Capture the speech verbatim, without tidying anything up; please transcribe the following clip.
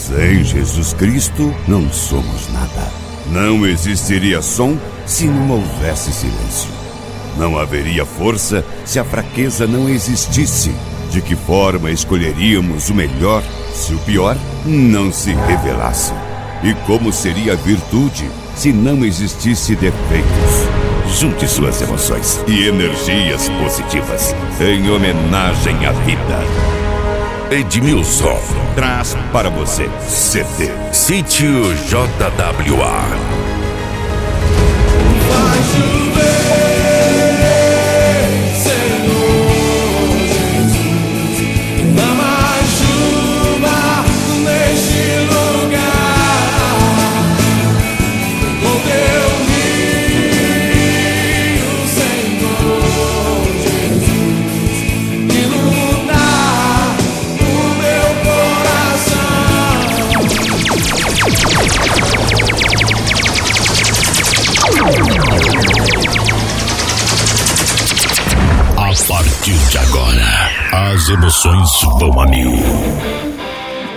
Sem Jesus Cristo, não somos nada. Não existiria som se não houvesse silêncio. Não haveria força se a fraqueza não existisse. De que forma escolheríamos o melhor se o pior não se revelasse? E como seria a virtude se não existisse defeitos? Junte suas emoções e energias positivas em homenagem à vida. Edmilson traz para você C D Sítio J W A. Vai chover, Senhor Jesus, dá mais chuva neste lugar, com teu rio, Senhor Jesus, inundar o meu coração. A partir de agora, as emoções vão a mil.